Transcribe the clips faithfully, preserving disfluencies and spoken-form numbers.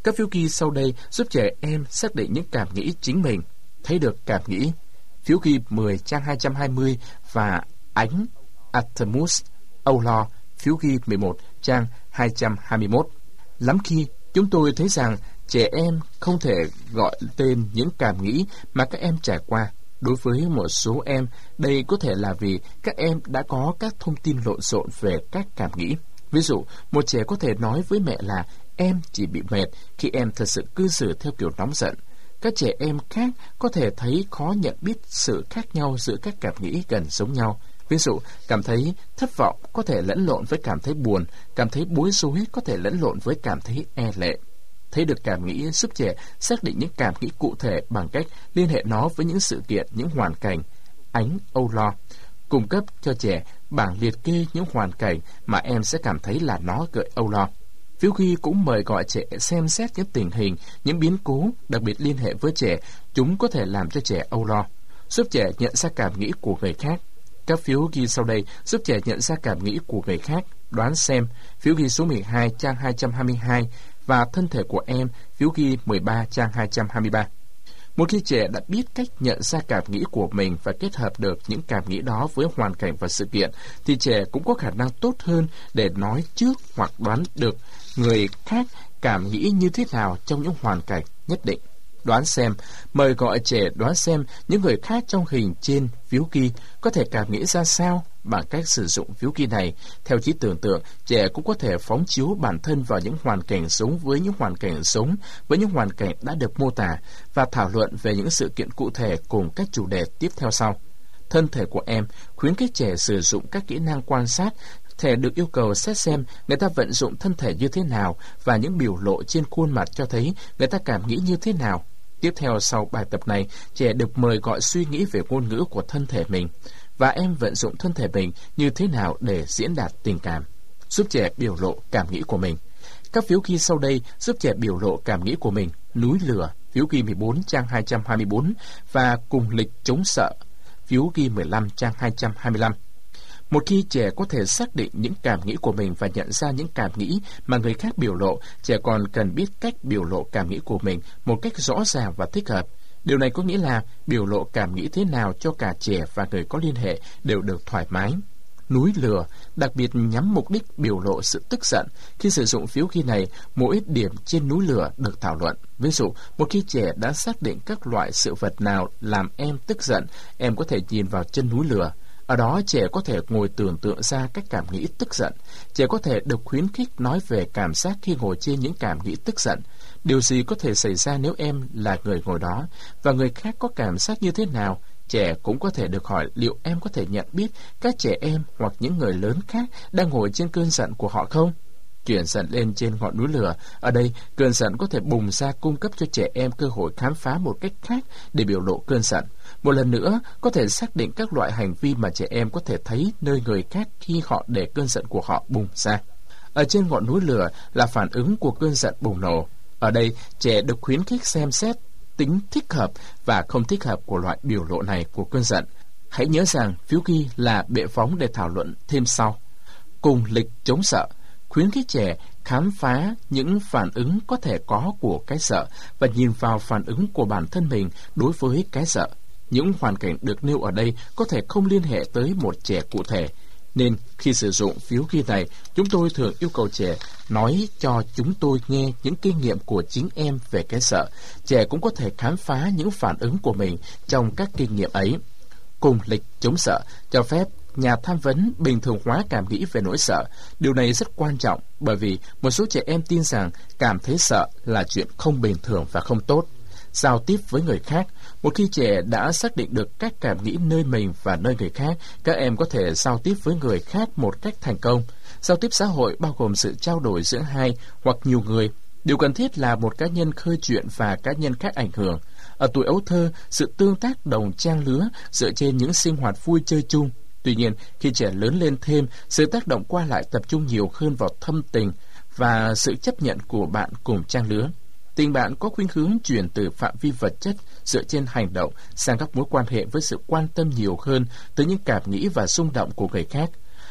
Các phiếu ghi sau đây giúp trẻ em xác định những cảm nghĩ chính mình. Thấy được cảm nghĩ. Phiếu ghi mười trang hai trăm hai mươi và Ánh Artemus âu lo, phiếu ghi mười một trang hai trăm hai mươi mốt. Lắm khi chúng tôi thấy rằng trẻ em không thể gọi tên những cảm nghĩ mà các em trải qua. Đối với một số em, đây có thể là vì các em đã có các thông tin lộn xộn về các cảm nghĩ. Ví dụ, một trẻ có thể nói với mẹ là em chỉ bị mệt khi em thật sự cư xử theo kiểu nóng giận. Các trẻ em khác có thể thấy khó nhận biết sự khác nhau giữa các cảm nghĩ gần giống nhau. Ví dụ, cảm thấy thất vọng có thể lẫn lộn với cảm thấy buồn, cảm thấy bối rối có thể lẫn lộn với cảm thấy e lệ. Thấy được cảm nghĩ giúp trẻ xác định những cảm nghĩ cụ thể bằng cách liên hệ nó với những sự kiện, những hoàn cảnh. Ánh âu lo cung cấp cho trẻ bảng liệt kê những hoàn cảnh mà em sẽ cảm thấy là nó gợi âu lo. Phiếu ghi cũng mời gọi trẻ xem xét những tình hình, những biến cố đặc biệt liên hệ với trẻ, chúng có thể làm cho trẻ âu lo, giúp trẻ nhận ra cảm nghĩ của người khác. Các phiếu ghi sau đây giúp trẻ nhận ra cảm nghĩ của người khác. Đoán xem, phiếu ghi số mười hai trang hai trăm hai mươi hai và thân thể của em, phiếu ghi mười ba trang hai trăm hai mươi ba. Một khi trẻ đã biết cách nhận ra cảm nghĩ của mình và kết hợp được những cảm nghĩ đó với hoàn cảnh và sự kiện, thì trẻ cũng có khả năng tốt hơn để nói trước hoặc đoán được người khác cảm nghĩ như thế nào trong những hoàn cảnh nhất định. Đoán xem, mời gọi trẻ đoán xem những người khác trong hình trên phiếu ghi có thể cảm nghĩ ra sao. Bằng cách sử dụng phiếu ghi này, theo trí tưởng tượng, trẻ cũng có thể phóng chiếu bản thân vào những hoàn cảnh sống với những hoàn cảnh sống với những hoàn cảnh đã được mô tả và thảo luận về những sự kiện cụ thể cùng các chủ đề tiếp theo sau. Thân thể của em khuyến khích trẻ sử dụng các kỹ năng quan sát. Trẻ được yêu cầu xét xem người ta vận dụng thân thể như thế nào và những biểu lộ trên khuôn mặt cho thấy người ta cảm nghĩ như thế nào. Tiếp theo sau bài tập này, trẻ được mời gọi suy nghĩ về ngôn ngữ của thân thể mình và em vận dụng thân thể mình như thế nào để diễn đạt tình cảm, giúp trẻ biểu lộ cảm nghĩ của mình. Các phiếu ghi sau đây giúp trẻ biểu lộ cảm nghĩ của mình. Núi lửa, phiếu ghi mười bốn trang hai trăm hai mươi bốn và cùng lịch chống sợ, phiếu ghi mười lăm trang hai trăm hai mươi lăm. Một khi trẻ có thể xác định những cảm nghĩ của mình và nhận ra những cảm nghĩ mà người khác biểu lộ, trẻ còn cần biết cách biểu lộ cảm nghĩ của mình một cách rõ ràng và thích hợp. Điều này có nghĩa là biểu lộ cảm nghĩ thế nào cho cả trẻ và người có liên hệ đều được thoải mái. Núi lửa đặc biệt nhắm mục đích biểu lộ sự tức giận. Khi sử dụng phiếu ghi này, mỗi điểm trên núi lửa được thảo luận. Ví dụ, một khi trẻ đã xác định các loại sự vật nào làm em tức giận, em có thể nhìn vào chân núi lửa. Ở đó trẻ có thể ngồi tưởng tượng ra các cảm nghĩ tức giận. Trẻ có thể được khuyến khích nói về cảm giác khi ngồi trên những cảm nghĩ tức giận. Điều gì có thể xảy ra nếu em là người ngồi đó và người khác có cảm giác như thế nào? Trẻ cũng có thể được hỏi liệu em có thể nhận biết các trẻ em hoặc những người lớn khác đang ngồi trên cơn giận của họ không? Chuyển giận lên trên ngọn núi lửa. Ở đây, cơn giận có thể bùng ra cung cấp cho trẻ em cơ hội khám phá một cách khác để biểu lộ cơn giận. Một lần nữa, có thể xác định các loại hành vi mà trẻ em có thể thấy nơi người khác khi họ để cơn giận của họ bùng ra. Ở trên ngọn núi lửa là phản ứng của cơn giận bùng nổ. Ở đây, trẻ được khuyến khích xem xét tính thích hợp và không thích hợp của loại biểu lộ này của cơn giận. Hãy nhớ rằng phiếu ghi là bệ phóng để thảo luận thêm sau. Cùng lịch chống sợ, khuyến khích trẻ khám phá những phản ứng có thể có của cái sợ và nhìn vào phản ứng của bản thân mình đối với cái sợ. Những hoàn cảnh được nêu ở đây có thể không liên hệ tới một trẻ cụ thể, nên khi sử dụng phiếu ghi này, chúng tôi thường yêu cầu trẻ nói cho chúng tôi nghe những kinh nghiệm của chính em về cái sợ. Trẻ cũng có thể khám phá những phản ứng của mình trong các kinh nghiệm ấy. Cùng lịch chống sợ cho phép nhà tham vấn bình thường hóa cảm nghĩ về nỗi sợ. Điều này rất quan trọng bởi vì một số trẻ em tin rằng cảm thấy sợ là chuyện không bình thường và không tốt. Giao tiếp với người khác. Một khi trẻ đã xác định được các cảm nghĩ nơi mình và nơi người khác, các em có thể giao tiếp với người khác một cách thành công. Giao tiếp xã hội bao gồm sự trao đổi giữa hai hoặc nhiều người. Điều cần thiết là một cá nhân khơi chuyện và cá nhân khác ảnh hưởng. Ở tuổi ấu thơ, sự tương tác đồng trang lứa dựa trên những sinh hoạt vui chơi chung. Tuy nhiên, khi trẻ lớn lên thêm, sự tác động qua lại tập trung nhiều hơn vào thâm tình và sự chấp nhận của bạn cùng trang lứa. Tình bạn có khuynh hướng chuyển từ phạm vi vật chất dựa trên hành động sang các mối quan hệ với sự quan tâm nhiều hơn tới những cảm nghĩ và rung động của người khác.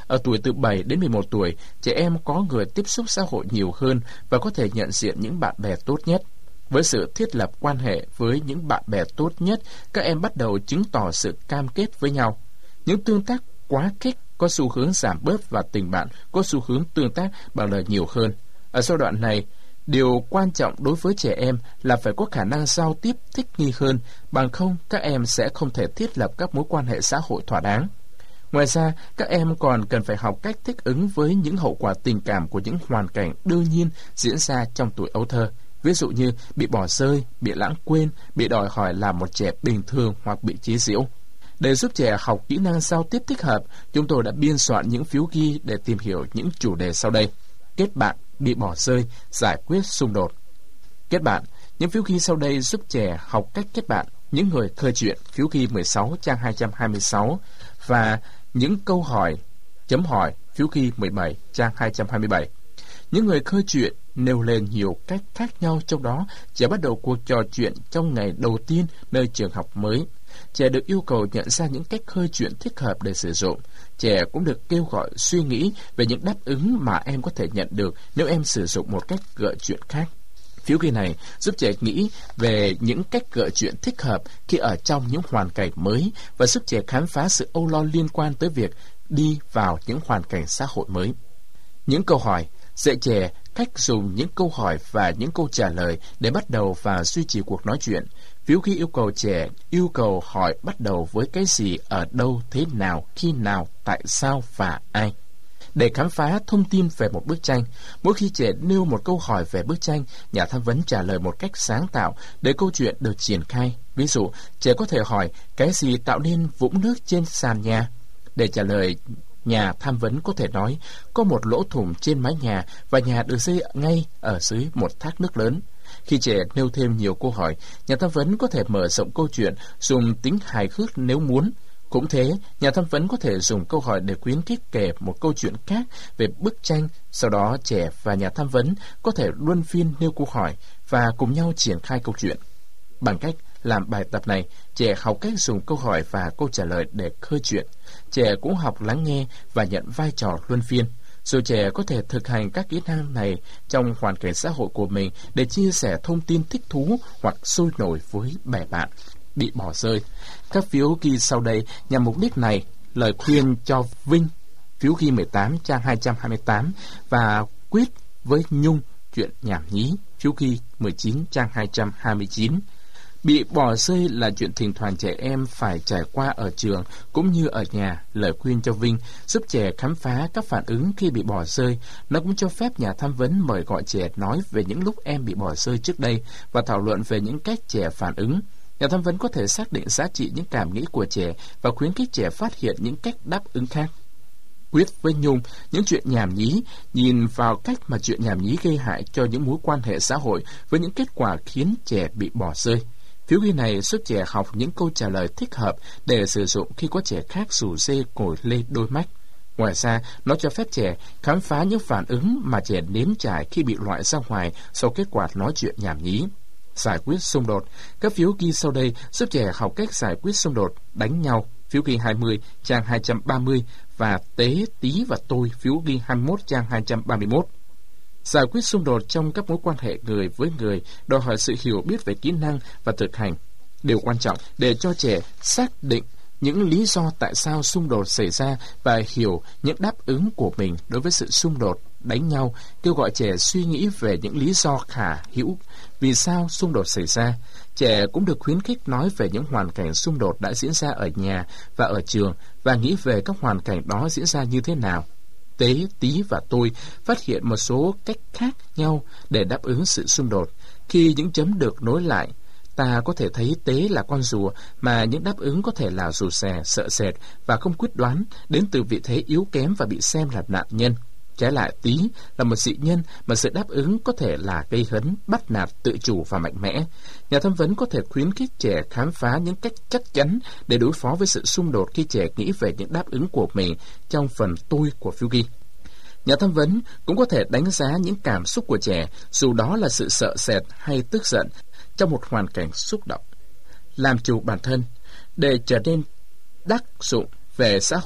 Ở tuổi từ bảy đến mười một tuổi, trẻ em có người tiếp xúc xã hội nhiều hơn và có thể nhận diện những bạn bè tốt nhất. Với sự thiết lập quan hệ với những bạn bè tốt nhất, các em bắt đầu chứng tỏ sự cam kết với nhau. Những tương tác quá khích có xu hướng giảm bớt và tình bạn có xu hướng tương tác bằng lời nhiều hơn. Ở giai đoạn này, điều quan trọng đối với trẻ em là phải có khả năng giao tiếp thích nghi hơn, bằng không các em sẽ không thể thiết lập các mối quan hệ xã hội thỏa đáng. Ngoài ra, các em còn cần phải học cách thích ứng với những hậu quả tình cảm của những hoàn cảnh đương nhiên diễn ra trong tuổi ấu thơ. Ví dụ như bị bỏ rơi, bị lãng quên, bị đòi hỏi là một trẻ bình thường hoặc bị chế giễu. Để giúp trẻ học kỹ năng giao tiếp thích hợp, chúng tôi đã biên soạn những phiếu ghi để tìm hiểu những chủ đề sau đây. Kết bạn, bị bỏ rơi, giải quyết xung đột. Kết bạn, những phiếu ghi sau đây giúp trẻ học cách kết bạn. Những người khơi chuyện, phiếu ghi mười sáu trang hai trăm hai mươi sáu, và những câu hỏi, chấm hỏi, phiếu ghi mười bảy trang hai trăm hai mươi bảy. Những người khơi chuyện nêu lên nhiều cách khác nhau, trong đó trẻ bắt đầu cuộc trò chuyện trong ngày đầu tiên nơi trường học mới. Trẻ được yêu cầu nhận ra những cách khơi chuyện thích hợp để sử dụng. Trẻ cũng được kêu gọi suy nghĩ về những đáp ứng mà em có thể nhận được nếu em sử dụng một cách gợi chuyện khác. Phiếu ghi này giúp trẻ nghĩ về những cách gợi chuyện thích hợp khi ở trong những hoàn cảnh mới và giúp trẻ khám phá sự âu lo liên quan tới việc đi vào những hoàn cảnh xã hội mới. Những câu hỏi dạy trẻ cách dùng những câu hỏi và những câu trả lời để bắt đầu và duy trì cuộc nói chuyện. Phiếu ghi yêu cầu trẻ yêu cầu hỏi bắt đầu với cái gì, ở đâu, thế nào, khi nào, tại sao và ai. Để khám phá thông tin về một bức tranh, mỗi khi trẻ nêu một câu hỏi về bức tranh, nhà tham vấn trả lời một cách sáng tạo để câu chuyện được triển khai. Ví dụ, trẻ có thể hỏi cái gì tạo nên vũng nước trên sàn nhà. Để trả lời, nhà tham vấn có thể nói có một lỗ thủng trên mái nhà và nhà được xây ngay ở dưới một thác nước lớn. Khi trẻ nêu thêm nhiều câu hỏi, nhà tham vấn có thể mở rộng câu chuyện, dùng tính hài hước nếu muốn. Cũng thế, nhà tham vấn có thể dùng câu hỏi để khuyến khích kể một câu chuyện khác về bức tranh. Sau đó, trẻ và nhà tham vấn có thể luân phiên nêu câu hỏi và cùng nhau triển khai câu chuyện. Bằng cách làm bài tập này, trẻ học cách dùng câu hỏi và câu trả lời để khơi chuyện. Trẻ cũng học lắng nghe và nhận vai trò luân phiên. Rồi trẻ có thể thực hành các kỹ năng này trong hoàn cảnh xã hội của mình để chia sẻ thông tin thích thú hoặc sôi nổi với bè bạn. Bị bỏ rơi. Các phiếu ghi sau đây nhằm mục đích này. Lời khuyên cho Vinh, phiếu ghi mười tám trang hai trăm hai mươi tám, và Quyết với Nhung, chuyện nhảm nhí, phiếu ghi mười chín trang hai trăm hai mươi chín. Bị bỏ rơi là chuyện thỉnh thoảng trẻ em phải trải qua ở trường cũng như ở nhà. Lời khuyên cho Vinh giúp trẻ khám phá các phản ứng khi bị bỏ rơi. Nó cũng cho phép nhà tham vấn mời gọi trẻ nói về những lúc em bị bỏ rơi trước đây và thảo luận về những cách trẻ phản ứng. Nhà tham vấn có thể xác định giá trị những cảm nghĩ của trẻ và khuyến khích trẻ phát hiện những cách đáp ứng khác. Quyết với Nhung, những chuyện nhảm nhí, nhìn vào cách mà chuyện nhảm nhí gây hại cho những mối quan hệ xã hội với những kết quả khiến trẻ bị bỏ rơi. Phiếu ghi này giúp trẻ học những câu trả lời thích hợp để sử dụng khi có trẻ khác rủ rê ngồi lê đôi mắt. Ngoài ra, nó cho phép trẻ khám phá những phản ứng mà trẻ nếm trải khi bị loại ra ngoài sau kết quả nói chuyện nhảm nhí. Giải quyết xung đột. Các phiếu ghi sau đây giúp trẻ học cách giải quyết xung đột, đánh nhau. Phiếu ghi hai mươi trang hai trăm ba mươi và Tế, Tí và Tôi, phiếu ghi hai mươi mốt trang hai trăm ba mươi mốt. Giải quyết xung đột trong các mối quan hệ người với người đòi hỏi sự hiểu biết về kỹ năng và thực hành. Điều quan trọng để cho trẻ xác định những lý do tại sao xung đột xảy ra và hiểu những đáp ứng của mình đối với sự xung đột, đánh nhau, kêu gọi trẻ suy nghĩ về những lý do khả hữu vì sao xung đột xảy ra. Trẻ cũng được khuyến khích nói về những hoàn cảnh xung đột đã diễn ra ở nhà và ở trường và nghĩ về các hoàn cảnh đó diễn ra như thế nào. Tế, Tí và Tôi phát hiện một số cách khác nhau để đáp ứng sự xung đột. Khi những chấm được nối lại, ta có thể thấy Tế là con rùa mà những đáp ứng có thể là rụt rè, sợ sệt và không quyết đoán, đến từ vị thế yếu kém và bị xem là nạn nhân. Trái lại, Tí là một dị nhân mà sự đáp ứng có thể là gây hấn, bắt nạt, tự chủ và mạnh mẽ. Nhà tham vấn có thể khuyến khích trẻ khám phá những cách chắc chắn để đối phó với sự xung đột khi trẻ nghĩ về những đáp ứng của mình trong phần Tôi của phiếu ghi. Nhà tham vấn cũng có thể đánh giá những cảm xúc của trẻ, dù đó là sự sợ sệt hay tức giận, trong một hoàn cảnh xúc động. Làm chủ bản thân để trở nên đắc dụng về xã hội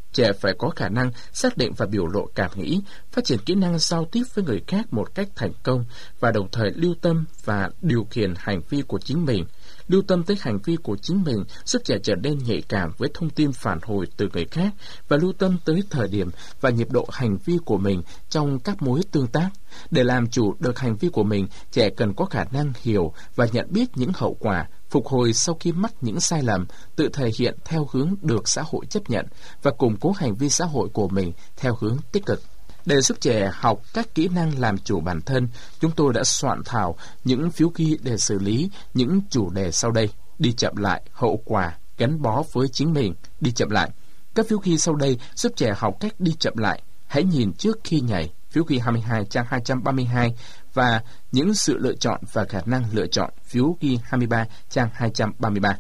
Trẻ phải có khả năng xác định và biểu lộ cảm nghĩ, phát triển kỹ năng giao tiếp với người khác một cách thành công và đồng thời lưu tâm và điều khiển hành vi của chính mình. Lưu tâm tới hành vi của chính mình giúp trẻ trở nên nhạy cảm với thông tin phản hồi từ người khác và lưu tâm tới thời điểm và nhịp độ hành vi của mình trong các mối tương tác. Để làm chủ được hành vi của mình, trẻ cần có khả năng hiểu và nhận biết những hậu quả, phục hồi sau khi mắc những sai lầm, tự thể hiện theo hướng được xã hội chấp nhận và củng cố hành vi xã hội của mình theo hướng tích cực. Để giúp trẻ học các kỹ năng làm chủ bản thân, chúng tôi đã soạn thảo những phiếu ghi để xử lý những chủ đề sau đây: đi chậm lại, hậu quả, gắn bó với chính mình, đi chậm lại. Các phiếu ghi sau đây giúp trẻ học cách đi chậm lại. Hãy nhìn trước khi nhảy, phiếu ghi hai mươi hai trang hai trăm ba mươi hai, và những sự lựa chọn và khả năng lựa chọn, phiếu ghi hai mươi ba trang hai trăm ba mươi ba.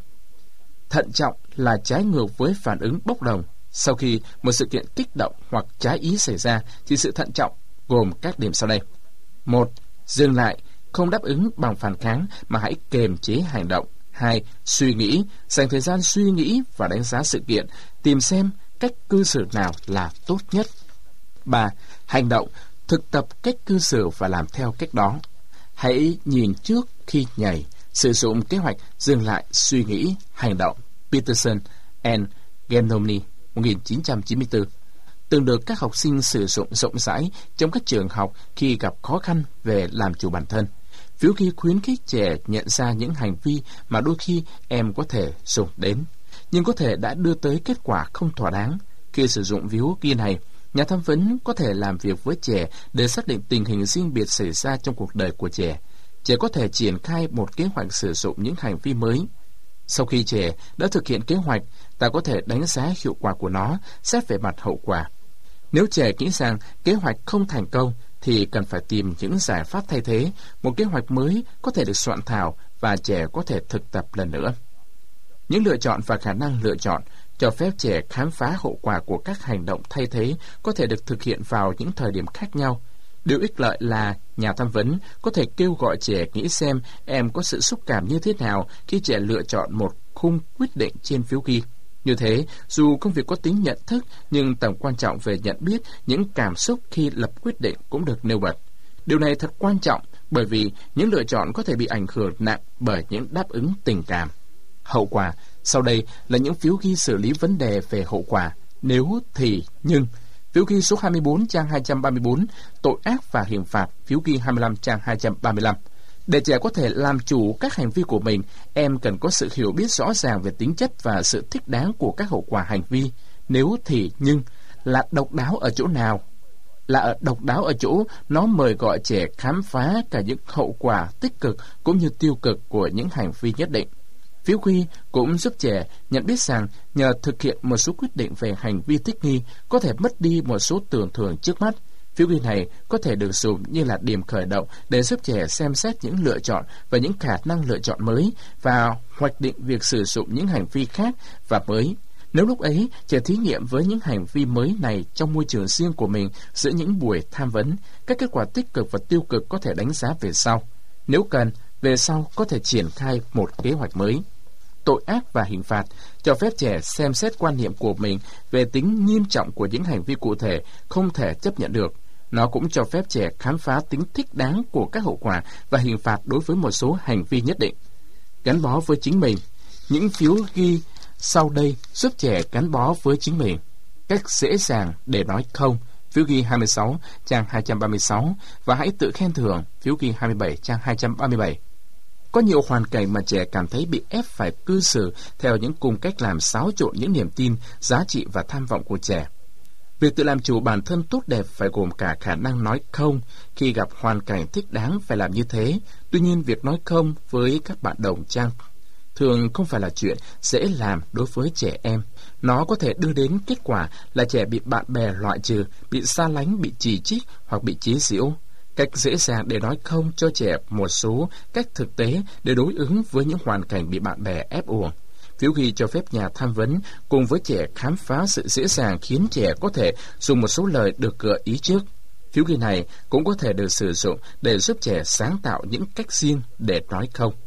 Thận trọng là trái ngược với phản ứng bốc đồng. Sau khi một sự kiện kích động hoặc trái ý xảy ra, thì sự thận trọng gồm các điểm sau đây. Một. Dừng lại, không đáp ứng bằng phản kháng mà hãy kiềm chế hành động. Hai. Suy nghĩ, dành thời gian suy nghĩ và đánh giá sự kiện, tìm xem cách cư xử nào là tốt nhất. Ba. Hành động, thực tập cách cư xử và làm theo cách đó. Hãy nhìn trước khi nhảy, sử dụng kế hoạch dừng lại, suy nghĩ, hành động. Peterson and Genomini, một nghìn chín trăm chín mươi tư, từng được các học sinh sử dụng rộng rãi trong các trường học khi gặp khó khăn về làm chủ bản thân. Phiếu ghi khuyến khích trẻ nhận ra những hành vi mà đôi khi em có thể dùng đến, nhưng có thể đã đưa tới kết quả không thỏa đáng. Khi sử dụng phiếu ghi này, nhà tham vấn có thể làm việc với trẻ để xác định tình hình riêng biệt xảy ra trong cuộc đời của trẻ. Trẻ có thể triển khai một kế hoạch sử dụng những hành vi mới. Sau khi trẻ đã thực hiện kế hoạch, ta có thể đánh giá hiệu quả của nó, xét về mặt hậu quả. Nếu trẻ nghĩ rằng kế hoạch không thành công, thì cần phải tìm những giải pháp thay thế. Một kế hoạch mới có thể được soạn thảo và trẻ có thể thực tập lần nữa. Những lựa chọn và khả năng lựa chọn cho phép trẻ khám phá hậu quả của các hành động thay thế có thể được thực hiện vào những thời điểm khác nhau. Điều ích lợi là nhà tham vấn có thể kêu gọi trẻ nghĩ xem em có sự xúc cảm như thế nào khi trẻ lựa chọn một khung quyết định trên phiếu ghi. Như thế, dù công việc có tính nhận thức, nhưng tầm quan trọng về nhận biết những cảm xúc khi lập quyết định cũng được nêu bật. Điều này thật quan trọng bởi vì những lựa chọn có thể bị ảnh hưởng nặng bởi những đáp ứng tình cảm. Hậu quả. Sau đây là những phiếu ghi xử lý vấn đề về hậu quả, nếu, thì, nhưng. Phiếu ghi số hai mươi bốn trang hai trăm ba mươi bốn, tội ác và hình phạt, phiếu ghi hai mươi lăm trang hai trăm ba mươi lăm. Để trẻ có thể làm chủ các hành vi của mình, em cần có sự hiểu biết rõ ràng về tính chất và sự thích đáng của các hậu quả hành vi. Nếu, thì, nhưng là độc đáo ở chỗ nào? Là ở độc đáo ở chỗ nó mời gọi trẻ khám phá cả những hậu quả tích cực cũng như tiêu cực của những hành vi nhất định. Phiếu ghi cũng giúp trẻ nhận biết rằng nhờ thực hiện một số quyết định về hành vi thích nghi có thể mất đi một số tưởng thưởng trước mắt. Phiếu ghi này có thể được dùng như là điểm khởi động để giúp trẻ xem xét những lựa chọn và những khả năng lựa chọn mới và hoạch định việc sử dụng những hành vi khác và mới. Nếu lúc ấy trẻ thí nghiệm với những hành vi mới này trong môi trường riêng của mình giữa những buổi tham vấn, các kết quả tích cực và tiêu cực có thể đánh giá về sau. Nếu cần, về sau có thể triển khai một kế hoạch mới. Tội ác và hình phạt cho phép trẻ xem xét quan niệm của mình về tính nghiêm trọng của những hành vi cụ thể không thể chấp nhận được. Nó cũng cho phép trẻ khám phá tính thích đáng của các hậu quả và hình phạt đối với một số hành vi nhất định. Gắn bó với chính mình. Những phiếu ghi sau đây giúp trẻ gắn bó với chính mình. Cách dễ dàng để nói không, phiếu ghi hai mươi sáu trang hai trăm ba mươi sáu, và hãy tự khen thưởng, phiếu ghi hai mươi bảy trang hai trăm ba mươi bảy. Có nhiều hoàn cảnh mà trẻ cảm thấy bị ép phải cư xử theo những cung cách làm xáo trộn những niềm tin, giá trị và tham vọng của trẻ. Việc tự làm chủ bản thân tốt đẹp phải gồm cả khả năng nói không khi gặp hoàn cảnh thích đáng phải làm như thế. Tuy nhiên, việc nói không với các bạn đồng trang thường không phải là chuyện dễ làm đối với trẻ em. Nó có thể đưa đến kết quả là trẻ bị bạn bè loại trừ, bị xa lánh, bị chỉ trích hoặc bị chế giễu. Cách dễ dàng để nói không cho trẻ một số cách thực tế để đối ứng với những hoàn cảnh bị bạn bè ép uổng. Phiếu ghi cho phép nhà tham vấn cùng với trẻ khám phá sự dễ dàng khiến trẻ có thể dùng một số lời được gợi ý trước. Phiếu ghi này cũng có thể được sử dụng để giúp trẻ sáng tạo những cách riêng để nói không.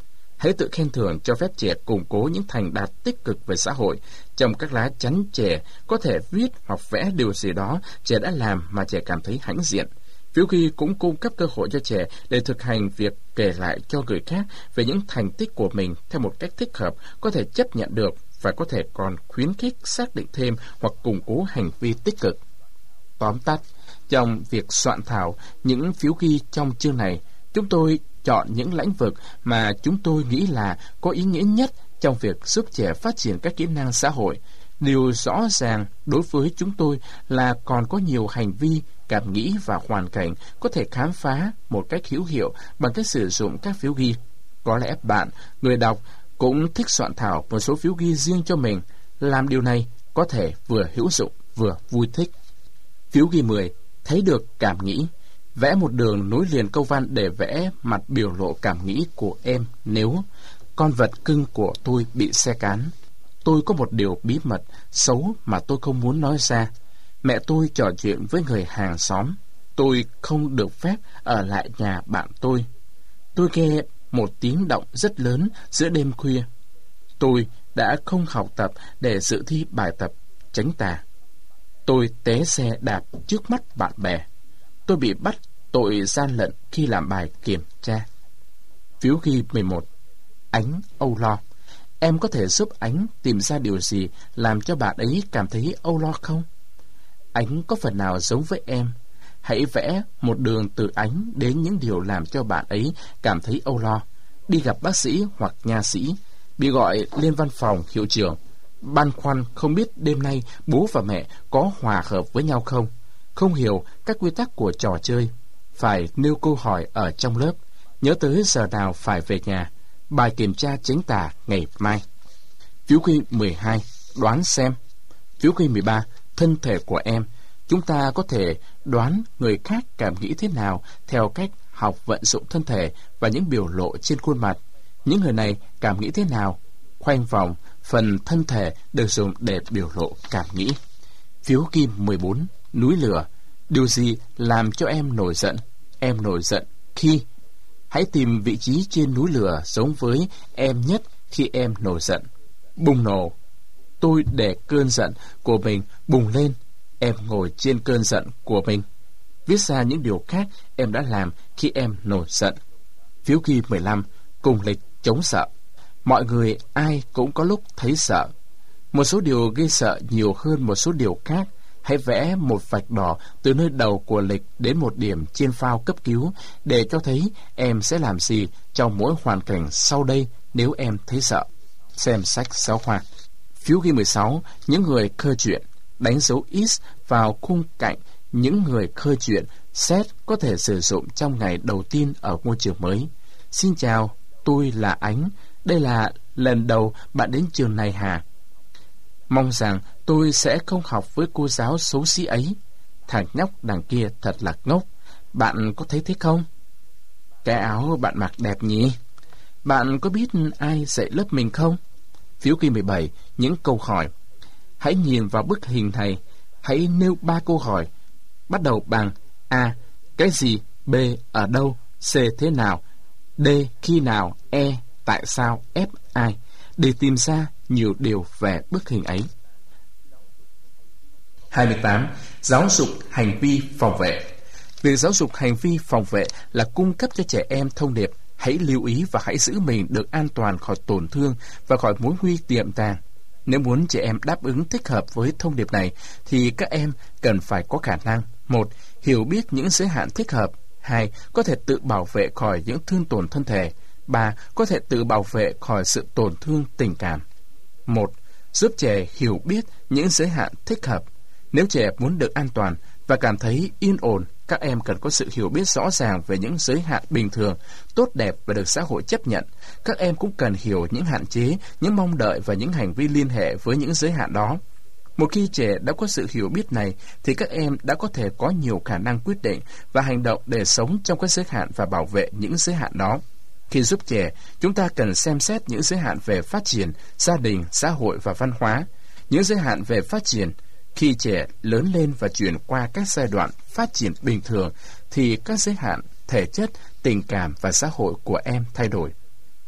Hãy tự khen thưởng cho phép trẻ củng cố những thành đạt tích cực về xã hội. Trong các lá chắn trẻ có thể viết hoặc vẽ điều gì đó trẻ đã làm mà trẻ cảm thấy hãnh diện. Phiếu ghi cũng cung cấp cơ hội cho trẻ để thực hành việc kể lại cho người khác về những thành tích của mình theo một cách thích hợp, có thể chấp nhận được và có thể còn khuyến khích xác định thêm hoặc củng cố hành vi tích cực. Tóm tắt, trong việc soạn thảo những phiếu ghi trong chương này, chúng tôi chọn những lĩnh vực mà chúng tôi nghĩ là có ý nghĩa nhất trong việc giúp trẻ phát triển các kỹ năng xã hội. Điều rõ ràng đối với chúng tôi là còn có nhiều hành vi, cảm nghĩ và hoàn cảnh có thể khám phá một cách hữu hiệu bằng cách sử dụng các phiếu ghi. Có lẽ bạn, người đọc, cũng thích soạn thảo một số phiếu ghi riêng cho mình. Làm điều này có thể vừa hữu dụng vừa vui thích. Phiếu ghi mười. Thấy được cảm nghĩ. Vẽ một đường nối liền câu văn để vẽ mặt biểu lộ cảm nghĩ của em nếu con vật cưng của tôi bị xe cán. Tôi có một điều bí mật, xấu mà tôi không muốn nói ra. Mẹ tôi trò chuyện với người hàng xóm. Tôi không được phép ở lại nhà bạn tôi. Tôi nghe một tiếng động rất lớn giữa đêm khuya. Tôi đã không học tập để dự thi bài tập tránh tà. Tôi té xe đạp trước mắt bạn bè. Tôi bị bắt tội gian lận khi làm bài kiểm tra. Phiếu ghi mười một. Ánh âu lo. Em có thể giúp Ánh tìm ra điều gì làm cho bạn ấy cảm thấy âu lo không? Ánh có phần nào giống với em? Hãy vẽ một đường từ Ánh đến những điều làm cho bạn ấy cảm thấy âu lo. Đi gặp bác sĩ hoặc nha sĩ, bị gọi lên văn phòng hiệu trưởng, băn khoăn không biết đêm nay bố và mẹ có hòa hợp với nhau không, không hiểu các quy tắc của trò chơi, phải nêu câu hỏi ở trong lớp, nhớ tới giờ nào phải về nhà, bài kiểm tra tránh tà ngày mai. Phiếu ghi mười hai. Đoán xem. Phiếu ghi mười ba. Thân thể của em. Chúng ta có thể đoán người khác cảm nghĩ thế nào theo cách học vận dụng thân thể và những biểu lộ trên khuôn mặt. Những người này cảm nghĩ thế nào? Khoanh vòng phần thân thể được dùng để biểu lộ cảm nghĩ. Phiếu ghi mười bốn. Núi lửa. Điều gì làm cho em nổi giận? Em nổi giận khi... Hãy tìm vị trí trên núi lửa giống với em nhất khi em nổi giận. Bùng nổ. Tôi để cơn giận của mình bùng lên. Em ngồi trên cơn giận của mình. Viết ra những điều khác em đã làm khi em nổi giận. Phiếu ghi mười lăm. Cùng lịch chống sợ. Mọi người ai cũng có lúc thấy sợ. Một số điều gây sợ nhiều hơn một số điều khác. Hãy vẽ một vạch đỏ từ nơi đầu của lịch đến một điểm trên phao cấp cứu để cho thấy em sẽ làm gì trong mỗi hoàn cảnh sau đây nếu em thấy sợ. Xem sách giáo khoa. Phiếu ghi mười sáu. Những người khơi chuyện. Đánh dấu X vào khung cạnh những người khơi chuyện. Set có thể sử dụng trong ngày đầu tiên ở ngôi trường mới. Xin chào, tôi là Ánh. Đây là lần đầu bạn đến trường này hả? Mong rằng tôi sẽ không học với cô giáo xấu xí ấy. Thằng nhóc đằng kia thật là ngốc. Bạn có thấy thế không? Cái áo bạn mặc đẹp nhỉ? Bạn có biết ai dạy lớp mình không? Phiếu ghi mười bảy. Những câu hỏi. Hãy nhìn vào bức hình này. Hãy nêu ba câu hỏi. Bắt đầu bằng A. Cái gì? B. Ở đâu? C. Thế nào? D. Khi nào? E. Tại sao? F. Ai? Để tìm ra nhiều điều về bức hình ấy. hai mươi tám. Giáo dục hành vi phòng vệ. Việc giáo dục hành vi phòng vệ là cung cấp cho trẻ em thông điệp hãy lưu ý và hãy giữ mình được an toàn khỏi tổn thương và khỏi mối nguy tiềm tàng. Nếu muốn trẻ em đáp ứng thích hợp với thông điệp này thì các em cần phải có khả năng: một. Hiểu biết những giới hạn thích hợp. Hai. Có thể tự bảo vệ khỏi những thương tổn thân thể. Ba. Có thể tự bảo vệ khỏi sự tổn thương tình cảm. Một. Giúp trẻ hiểu biết những giới hạn thích hợp. Nếu trẻ muốn được an toàn và cảm thấy yên ổn, các em cần có sự hiểu biết rõ ràng về những giới hạn bình thường, tốt đẹp và được xã hội chấp nhận. Các em cũng cần hiểu những hạn chế, những mong đợi và những hành vi liên hệ với những giới hạn đó. Một khi trẻ đã có sự hiểu biết này, thì các em đã có thể có nhiều khả năng quyết định và hành động để sống trong các giới hạn và bảo vệ những giới hạn đó. Khi giúp trẻ, chúng ta cần xem xét những giới hạn về phát triển, gia đình, xã hội và văn hóa. Những giới hạn về phát triển. Khi trẻ lớn lên và chuyển qua các giai đoạn phát triển bình thường, thì các giới hạn thể chất, tình cảm và xã hội của em thay đổi.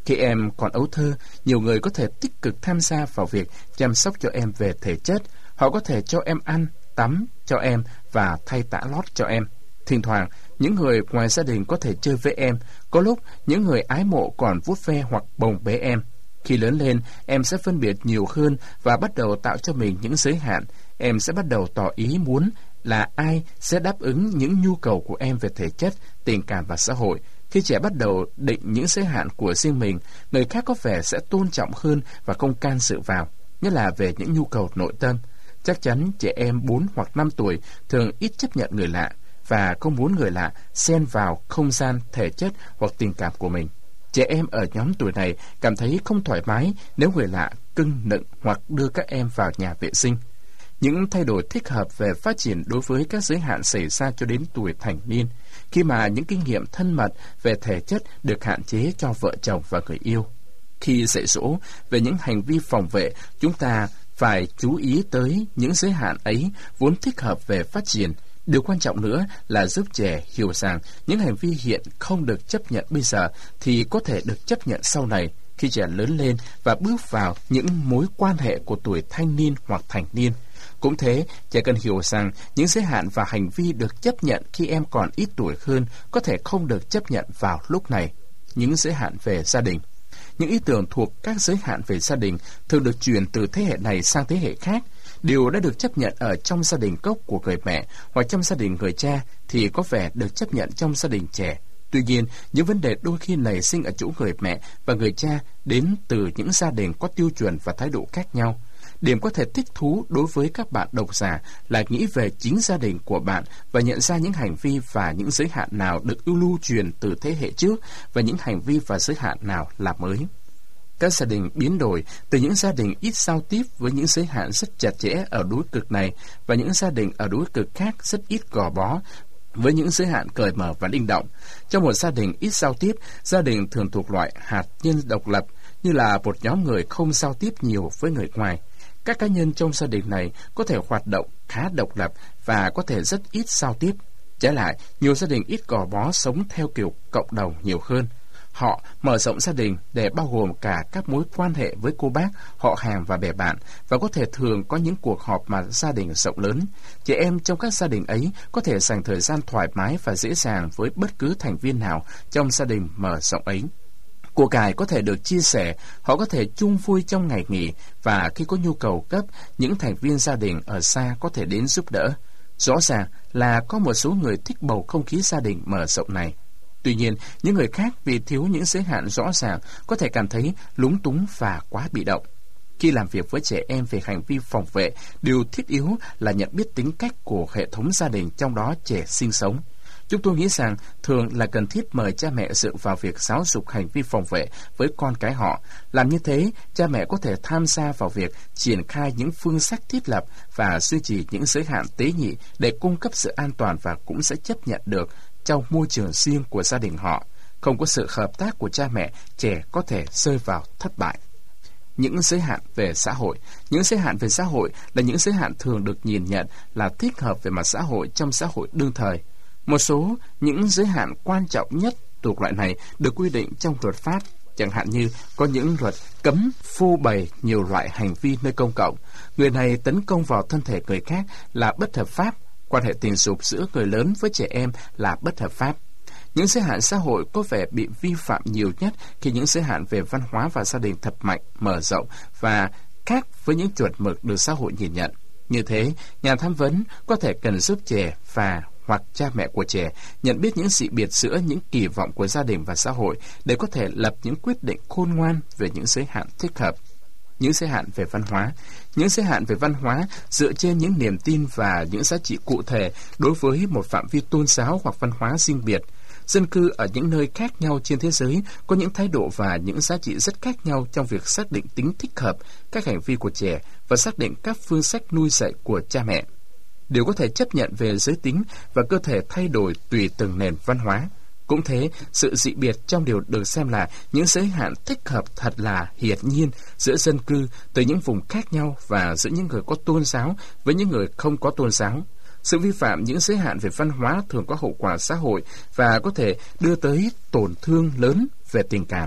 Khi em còn ấu thơ, nhiều người có thể tích cực tham gia vào việc chăm sóc cho em về thể chất. Họ có thể cho em ăn, tắm cho em và thay tã lót cho em. Thỉnh thoảng, những người ngoài gia đình có thể chơi với em. Có lúc, những người ái mộ còn vuốt ve hoặc bồng bế em. Khi lớn lên, em sẽ phân biệt nhiều hơn và bắt đầu tạo cho mình những giới hạn. Em sẽ bắt đầu tỏ ý muốn là ai sẽ đáp ứng những nhu cầu của em về thể chất, tình cảm và xã hội. Khi trẻ bắt đầu định những giới hạn của riêng mình, người khác có vẻ sẽ tôn trọng hơn và không can dự vào, nhất là về những nhu cầu nội tâm. Chắc chắn trẻ em bốn hoặc năm tuổi thường ít chấp nhận người lạ và không muốn người lạ xen vào không gian, thể chất hoặc tình cảm của mình. Trẻ em ở nhóm tuổi này cảm thấy không thoải mái nếu người lạ cưng nựng hoặc đưa các em vào nhà vệ sinh. Những thay đổi thích hợp về phát triển đối với các giới hạn xảy ra cho đến tuổi thành niên, khi mà những kinh nghiệm thân mật về thể chất được hạn chế cho vợ chồng và người yêu. Khi dạy dỗ về những hành vi phòng vệ, chúng ta phải chú ý tới những giới hạn ấy vốn thích hợp về phát triển. Điều quan trọng nữa là giúp trẻ hiểu rằng những hành vi hiện không được chấp nhận bây giờ thì có thể được chấp nhận sau này, khi trẻ lớn lên và bước vào những mối quan hệ của tuổi thanh niên hoặc thành niên. Cũng thế, trẻ cần hiểu rằng những giới hạn và hành vi được chấp nhận khi em còn ít tuổi hơn có thể không được chấp nhận vào lúc này. Những giới hạn về gia đình. Những ý tưởng thuộc các giới hạn về gia đình thường được truyền từ thế hệ này sang thế hệ khác. Điều đã được chấp nhận ở trong gia đình gốc của người mẹ hoặc trong gia đình người cha thì có vẻ được chấp nhận trong gia đình trẻ. Tuy nhiên, những vấn đề đôi khi nảy sinh ở chỗ người mẹ và người cha đến từ những gia đình có tiêu chuẩn và thái độ khác nhau. Điểm có thể thích thú đối với các bạn độc giả là nghĩ về chính gia đình của bạn và nhận ra những hành vi và những giới hạn nào được lưu truyền từ thế hệ trước và những hành vi và giới hạn nào là mới. Các gia đình biến đổi từ những gia đình ít giao tiếp với những giới hạn rất chặt chẽ ở đối cực này và những gia đình ở đối cực khác rất ít gò bó với những giới hạn cởi mở và linh động. Trong một gia đình ít giao tiếp, gia đình thường thuộc loại hạt nhân độc lập, như là một nhóm người không giao tiếp nhiều với người ngoài. Các cá nhân trong gia đình này có thể hoạt động khá độc lập và có thể rất ít giao tiếp. Trái lại, nhiều gia đình ít gò bó sống theo kiểu cộng đồng nhiều hơn. Họ mở rộng gia đình để bao gồm cả các mối quan hệ với cô bác, họ hàng và bè bạn, và có thể thường có những cuộc họp mà gia đình rộng lớn. Trẻ em trong các gia đình ấy có thể dành thời gian thoải mái và dễ dàng với bất cứ thành viên nào trong gia đình mở rộng ấy. Của cải có thể được chia sẻ, họ có thể chung vui trong ngày nghỉ, và khi có nhu cầu cấp, những thành viên gia đình ở xa có thể đến giúp đỡ. Rõ ràng là có một số người thích bầu không khí gia đình mở rộng này. Tuy nhiên, những người khác vì thiếu những giới hạn rõ ràng có thể cảm thấy lúng túng và quá bị động. Khi làm việc với trẻ em về hành vi phòng vệ, điều thiết yếu là nhận biết tính cách của hệ thống gia đình trong đó trẻ sinh sống. Chúng tôi nghĩ rằng thường là cần thiết mời cha mẹ dựa vào việc giáo dục hành vi phòng vệ với con cái họ. Làm như thế, cha mẹ có thể tham gia vào việc triển khai những phương sách thiết lập và duy trì những giới hạn tế nhị để cung cấp sự an toàn và cũng sẽ chấp nhận được trong môi trường riêng của gia đình họ. Không có sự hợp tác của cha mẹ, trẻ có thể rơi vào thất bại. Những giới hạn về xã hội. Những giới hạn về xã hội là những giới hạn thường được nhìn nhận là thích hợp về mặt xã hội trong xã hội đương thời. Một số những giới hạn quan trọng nhất thuộc loại này được quy định trong luật pháp, chẳng hạn như có những luật cấm phô bày nhiều loại hành vi nơi công cộng. Người này tấn công vào thân thể người khác là bất hợp pháp. Quan hệ tình dục giữa người lớn với trẻ em là bất hợp pháp. Những giới hạn xã hội có vẻ bị vi phạm nhiều nhất khi những giới hạn về văn hóa và gia đình thật mạnh, mở rộng và khác với những chuẩn mực được xã hội nhìn nhận. Như thế, nhà tham vấn có thể cần giúp trẻ và hoặc cha mẹ của trẻ nhận biết những dị biệt giữa những kỳ vọng của gia đình và xã hội để có thể lập những quyết định khôn ngoan về những giới hạn thích hợp. Những giới hạn về văn hóa. Những giới hạn về văn hóa dựa trên những niềm tin và những giá trị cụ thể đối với một phạm vi tôn giáo hoặc văn hóa riêng biệt. Dân cư ở những nơi khác nhau trên thế giới có những thái độ và những giá trị rất khác nhau trong việc xác định tính thích hợp các hành vi của trẻ và xác định các phương sách nuôi dạy của cha mẹ. Điều có thể chấp nhận về giới tính và cơ thể thay đổi tùy từng nền văn hóa. Cũng thế, sự dị biệt trong điều được xem là những giới hạn thích hợp thật là hiển nhiên giữa dân cư từ những vùng khác nhau và giữa những người có tôn giáo với những người không có tôn giáo. Sự vi phạm những giới hạn về văn hóa thường có hậu quả xã hội và có thể đưa tới tổn thương lớn về tình cảm.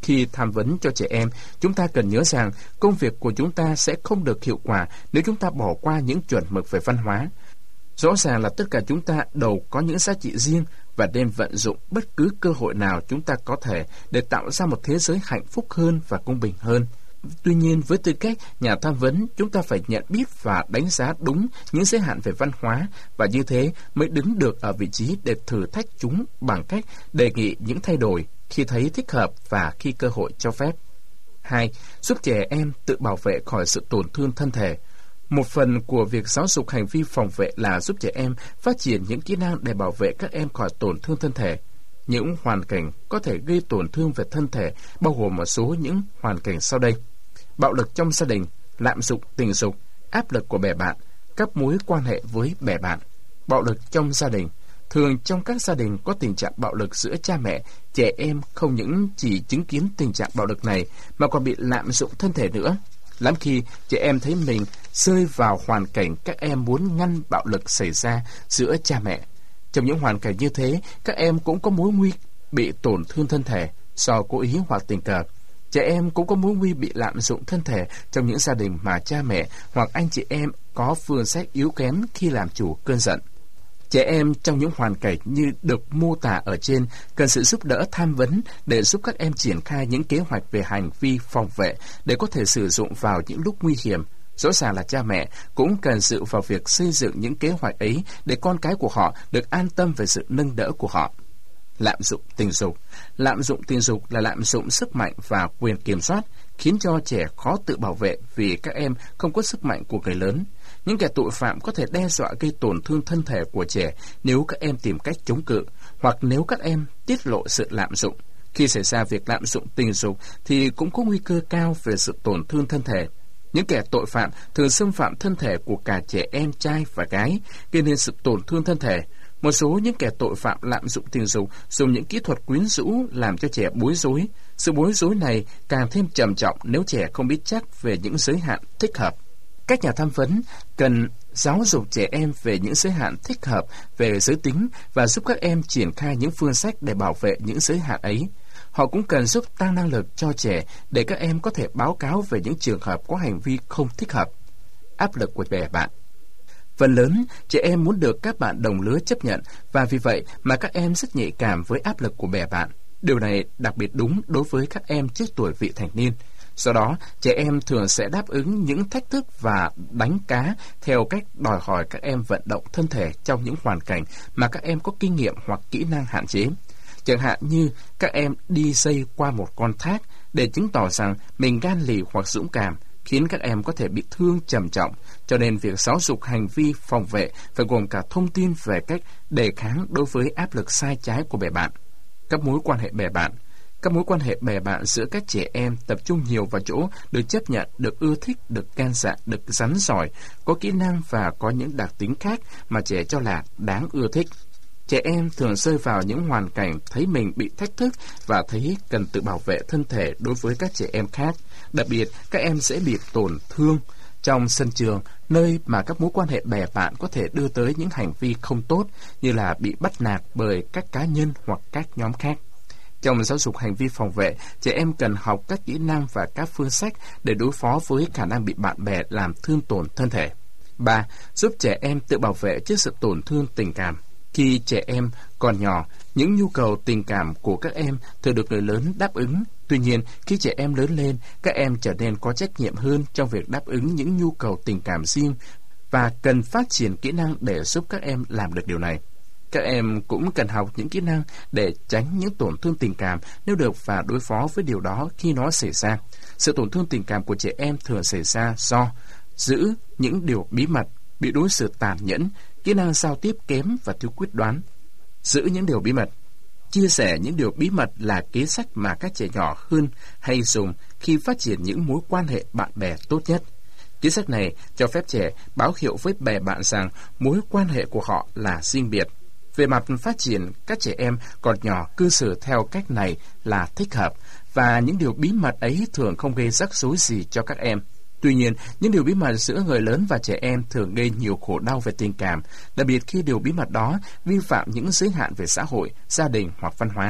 Khi tham vấn cho trẻ em, chúng ta cần nhớ rằng công việc của chúng ta sẽ không được hiệu quả nếu chúng ta bỏ qua những chuẩn mực về văn hóa. Rõ ràng là tất cả chúng ta đều có những giá trị riêng và nên vận dụng bất cứ cơ hội nào chúng ta có thể để tạo ra một thế giới hạnh phúc hơn và công bình hơn. Tuy nhiên, với tư cách nhà tham vấn, chúng ta phải nhận biết và đánh giá đúng những giới hạn về văn hóa, và như thế mới đứng được ở vị trí để thử thách chúng bằng cách đề nghị những thay đổi khi thấy thích hợp và khi cơ hội cho phép. Hai, giúp trẻ em tự bảo vệ khỏi sự tổn thương thân thể. Một phần của việc giáo dục hành vi phòng vệ là giúp trẻ em phát triển những kỹ năng để bảo vệ các em khỏi tổn thương thân thể. Những hoàn cảnh có thể gây tổn thương về thân thể bao gồm một số những hoàn cảnh sau đây: bạo lực trong gia đình, lạm dụng tình dục, áp lực của bè bạn, các mối quan hệ với bè bạn. Bạo lực trong gia đình. Thường trong các gia đình có tình trạng bạo lực giữa cha mẹ, trẻ em không những chỉ chứng kiến tình trạng bạo lực này mà còn bị lạm dụng thân thể nữa. Lắm khi trẻ em thấy mình rơi vào hoàn cảnh các em muốn ngăn bạo lực xảy ra giữa cha mẹ. Trong những hoàn cảnh như thế, các em cũng có mối nguy bị tổn thương thân thể do cố ý hoặc tình cờ. Trẻ em cũng có mối nguy bị lạm dụng thân thể trong những gia đình mà cha mẹ hoặc anh chị em có phương sách yếu kém khi làm chủ cơn giận. Trẻ em trong những hoàn cảnh như được mô tả ở trên cần sự giúp đỡ tham vấn để giúp các em triển khai những kế hoạch về hành vi phòng vệ để có thể sử dụng vào những lúc nguy hiểm. Rõ ràng là cha mẹ cũng cần dự vào việc xây dựng những kế hoạch ấy để con cái của họ được an tâm về sự nâng đỡ của họ. Lạm dụng tình dục. Lạm dụng tình dục là lạm dụng sức mạnh và quyền kiểm soát, khiến cho trẻ khó tự bảo vệ vì các em không có sức mạnh của người lớn. Những kẻ tội phạm có thể đe dọa gây tổn thương thân thể của trẻ nếu các em tìm cách chống cự, hoặc nếu các em tiết lộ sự lạm dụng. Khi xảy ra việc lạm dụng tình dục thì cũng có nguy cơ cao về sự tổn thương thân thể. Những kẻ tội phạm thường xâm phạm thân thể của cả trẻ em trai và gái, gây nên sự tổn thương thân thể. Một số những kẻ tội phạm lạm dụng tình dục dùng những kỹ thuật quyến rũ làm cho trẻ bối rối. Sự bối rối này càng thêm trầm trọng nếu trẻ không biết chắc về những giới hạn thích hợp. Các nhà tham vấn cần giáo dục trẻ em về những giới hạn thích hợp về giới tính và giúp các em triển khai những phương sách để bảo vệ những giới hạn ấy. Họ cũng cần giúp tăng năng lực cho trẻ để các em có thể báo cáo về những trường hợp có hành vi không thích hợp. Áp lực của bè bạn. Phần lớn, trẻ em muốn được các bạn đồng lứa chấp nhận, và vì vậy mà các em rất nhạy cảm với áp lực của bè bạn. Điều này đặc biệt đúng đối với các em trước tuổi vị thành niên. Do đó, trẻ em thường sẽ đáp ứng những thách thức và đánh cá theo cách đòi hỏi các em vận động thân thể trong những hoàn cảnh mà các em có kinh nghiệm hoặc kỹ năng hạn chế. Chẳng hạn như các em đi dây qua một con thác để chứng tỏ rằng mình gan lì hoặc dũng cảm, khiến các em có thể bị thương trầm trọng. Cho nên việc giáo dục hành vi phòng vệ phải gồm cả thông tin về cách đề kháng đối với áp lực sai trái của bè bạn. Các mối quan hệ bè bạn. Các mối quan hệ bè bạn giữa các trẻ em tập trung nhiều vào chỗ được chấp nhận, được ưa thích, được gan dạ, được rắn giỏi, có kỹ năng và có những đặc tính khác mà trẻ cho là đáng ưa thích. Trẻ em thường rơi vào những hoàn cảnh thấy mình bị thách thức và thấy cần tự bảo vệ thân thể đối với các trẻ em khác. Đặc biệt, các em dễ bị tổn thương trong sân trường, nơi mà các mối quan hệ bè bạn có thể đưa tới những hành vi không tốt như là bị bắt nạt bởi các cá nhân hoặc các nhóm khác. Trong giáo dục hành vi phòng vệ, trẻ em cần học các kỹ năng và các phương sách để đối phó với khả năng bị bạn bè làm thương tổn thân thể. ba. Giúp trẻ em tự bảo vệ trước sự tổn thương tình cảm. Khi trẻ em còn nhỏ, những nhu cầu tình cảm của các em thường được người lớn đáp ứng. Tuy nhiên, khi trẻ em lớn lên, các em trở nên có trách nhiệm hơn trong việc đáp ứng những nhu cầu tình cảm riêng và cần phát triển kỹ năng để giúp các em làm được điều này. Các em cũng cần học những kỹ năng để tránh những tổn thương tình cảm nếu được và đối phó với điều đó khi nó xảy ra. Sự tổn thương tình cảm của trẻ em thường xảy ra do giữ những điều bí mật, bị đối xử tàn nhẫn, kỹ năng giao tiếp kém và thiếu quyết đoán. Giữ những điều bí mật. Chia sẻ những điều bí mật là kế sách mà các trẻ nhỏ hơn hay dùng khi phát triển những mối quan hệ bạn bè tốt nhất. Kế sách này cho phép trẻ báo hiệu với bè bạn rằng mối quan hệ của họ là riêng biệt. Về mặt phát triển, các trẻ em còn nhỏ cư xử theo cách này là thích hợp, và những điều bí mật ấy thường không gây rắc rối gì cho các em. Tuy nhiên, những điều bí mật giữa người lớn và trẻ em thường gây nhiều khổ đau về tình cảm, đặc biệt khi điều bí mật đó vi phạm những giới hạn về xã hội, gia đình hoặc văn hóa.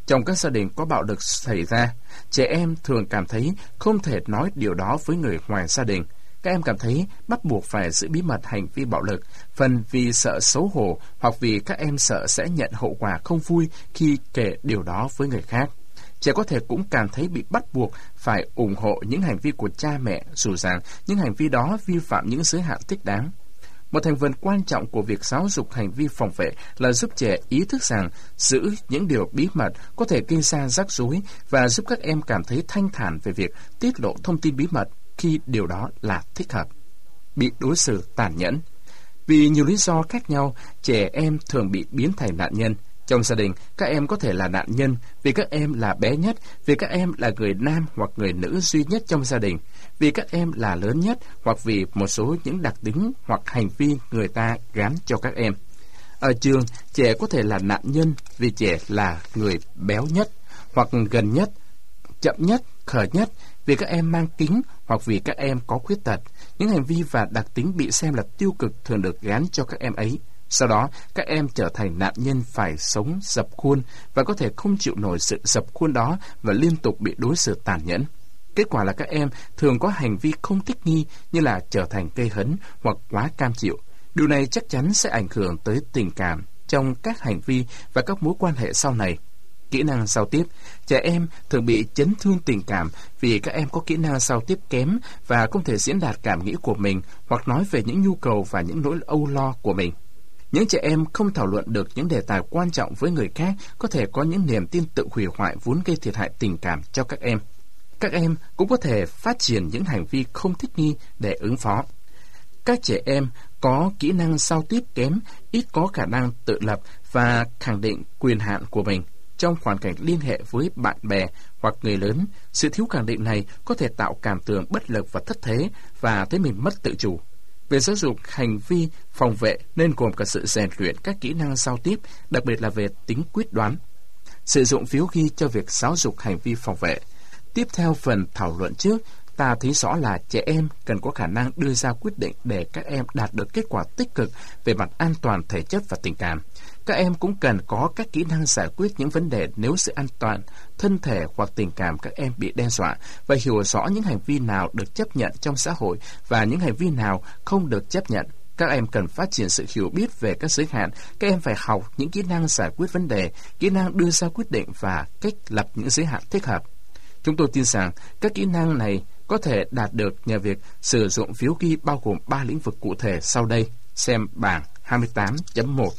Trong các gia đình có bạo lực xảy ra, trẻ em thường cảm thấy không thể nói điều đó với người ngoài gia đình. Các em cảm thấy bắt buộc phải giữ bí mật hành vi bạo lực, phần vì sợ xấu hổ hoặc vì các em sợ sẽ nhận hậu quả không vui khi kể điều đó với người khác. Trẻ có thể cũng cảm thấy bị bắt buộc phải ủng hộ những hành vi của cha mẹ, dù rằng những hành vi đó vi phạm những giới hạn thích đáng. Một thành phần quan trọng của việc giáo dục hành vi phòng vệ là giúp trẻ ý thức rằng giữ những điều bí mật có thể gây ra rắc rối và giúp các em cảm thấy thanh thản về việc tiết lộ thông tin bí mật khi điều đó là thích hợp. Bị đối xử tàn nhẫn. Vì nhiều lý do khác nhau, trẻ em thường bị biến thành nạn nhân. Trong gia đình, các em có thể là nạn nhân vì các em là bé nhất, vì các em là người nam hoặc người nữ duy nhất trong gia đình, vì các em là lớn nhất hoặc vì một số những đặc tính hoặc hành vi người ta gán cho các em. Ở trường, trẻ có thể là nạn nhân vì trẻ là người béo nhất hoặc gần nhất, chậm nhất, khờ nhất, vì các em mang kính hoặc vì các em có khuyết tật. Những hành vi và đặc tính bị xem là tiêu cực thường được gán cho các em ấy. Sau đó, các em trở thành nạn nhân phải sống dập khuôn và có thể không chịu nổi sự dập khuôn đó và liên tục bị đối xử tàn nhẫn. Kết quả là các em thường có hành vi không thích nghi như là trở thành gây hấn hoặc quá cam chịu. Điều này chắc chắn sẽ ảnh hưởng tới tình cảm trong các hành vi và các mối quan hệ sau này. Kỹ năng giao tiếp. Trẻ em thường bị chấn thương tình cảm vì các em có kỹ năng giao tiếp kém và không thể diễn đạt cảm nghĩ của mình hoặc nói về những nhu cầu và những nỗi âu lo của mình. Những trẻ em không thảo luận được những đề tài quan trọng với người khác có thể có những niềm tin tự hủy hoại vốn gây thiệt hại tình cảm cho các em. Các em cũng có thể phát triển những hành vi không thích nghi để ứng phó. Các trẻ em có kỹ năng giao tiếp kém, ít có khả năng tự lập và khẳng định quyền hạn của mình. Trong hoàn cảnh liên hệ với bạn bè hoặc người lớn, sự thiếu khẳng định này có thể tạo cảm tưởng bất lực và thất thế và thấy mình mất tự chủ. Về giáo dục hành vi phòng vệ nên gồm cả sự rèn luyện các kỹ năng giao tiếp, đặc biệt là về tính quyết đoán. Sử dụng phiếu ghi cho việc giáo dục hành vi phòng vệ. Tiếp theo phần thảo luận trước, ta thấy rõ là trẻ em cần có khả năng đưa ra quyết định để các em đạt được kết quả tích cực về mặt an toàn thể chất và tình cảm. Các em cũng cần có các kỹ năng giải quyết những vấn đề nếu sự an toàn, thân thể hoặc tình cảm các em bị đe dọa và hiểu rõ những hành vi nào được chấp nhận trong xã hội và những hành vi nào không được chấp nhận. Các em cần phát triển sự hiểu biết về các giới hạn. Các em phải học những kỹ năng giải quyết vấn đề, kỹ năng đưa ra quyết định và cách lập những giới hạn thích hợp. Chúng tôi tin rằng các kỹ năng này có thể đạt được nhờ việc sử dụng phiếu ghi bao gồm ba lĩnh vực cụ thể sau đây. Xem bảng hai mươi tám chấm một.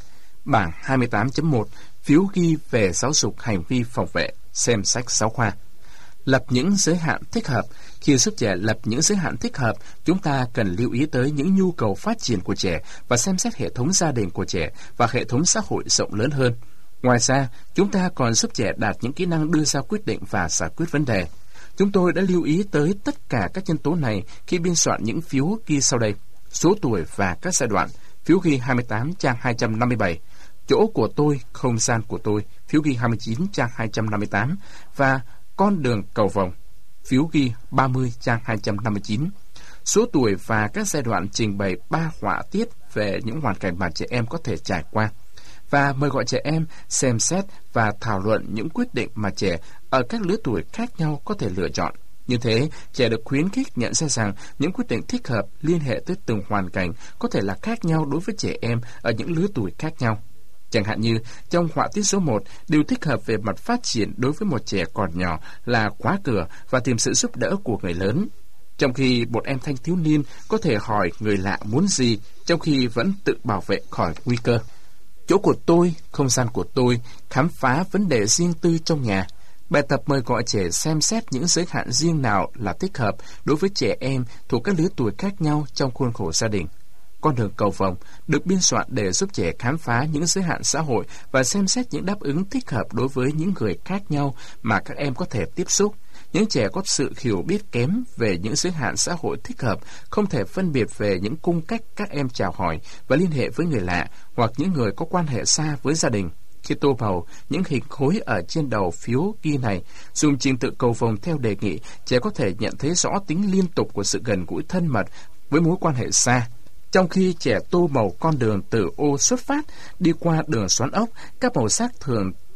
Bảng hai mươi tám chấm một, phiếu ghi về giáo dục hành vi phòng vệ, xem sách giáo khoa. Lập những giới hạn thích hợp. Khi giúp trẻ lập những giới hạn thích hợp, chúng ta cần lưu ý tới những nhu cầu phát triển của trẻ và xem xét hệ thống gia đình của trẻ và hệ thống xã hội rộng lớn hơn. Ngoài ra, chúng ta còn giúp trẻ đạt những kỹ năng đưa ra quyết định và giải quyết vấn đề. Chúng tôi đã lưu ý tới tất cả các nhân tố này khi biên soạn những phiếu ghi sau đây. Số tuổi và các giai đoạn. Phiếu ghi hai mươi tám trang hai trăm năm mươi bảy. Chỗ của tôi, không gian của tôi. Phiếu ghi hai mươi chín trang hai trăm năm mươi tám. Và con đường cầu vồng. Phiếu ghi ba mươi trang hai trăm năm mươi chín. Số tuổi và các giai đoạn trình bày ba họa tiết về những hoàn cảnh mà trẻ em có thể trải qua. Và mời gọi trẻ em xem xét và thảo luận những quyết định mà trẻ ở các lứa tuổi khác nhau có thể lựa chọn. Như thế, trẻ được khuyến khích nhận ra rằng những quyết định thích hợp liên hệ tới từng hoàn cảnh có thể là khác nhau đối với trẻ em ở những lứa tuổi khác nhau. Chẳng hạn như, trong họa tiết số một, điều thích hợp về mặt phát triển đối với một trẻ còn nhỏ là khóa cửa và tìm sự giúp đỡ của người lớn. Trong khi một em thanh thiếu niên có thể hỏi người lạ muốn gì trong khi vẫn tự bảo vệ khỏi nguy cơ. Chỗ của tôi, không gian của tôi, khám phá vấn đề riêng tư trong nhà. Bài tập mời gọi trẻ xem xét những giới hạn riêng nào là thích hợp đối với trẻ em thuộc các lứa tuổi khác nhau trong khuôn khổ gia đình. Con đường cầu vồng được biên soạn để giúp trẻ khám phá những giới hạn xã hội và xem xét những đáp ứng thích hợp đối với những người khác nhau mà các em có thể tiếp xúc. Những trẻ có sự hiểu biết kém về những giới hạn xã hội thích hợp không thể phân biệt về những cung cách các em chào hỏi và liên hệ với người lạ hoặc những người có quan hệ xa với gia đình. Khi tô màu những hình khối ở trên đầu phiếu ghi này, dùng trình tự cầu vồng theo đề nghị, trẻ có thể nhận thấy rõ tính liên tục của sự gần gũi thân mật với mối quan hệ xa. Trong khi trẻ tô màu con đường từ ô xuất phát đi qua đường xoắn ốc, các màu sắc thường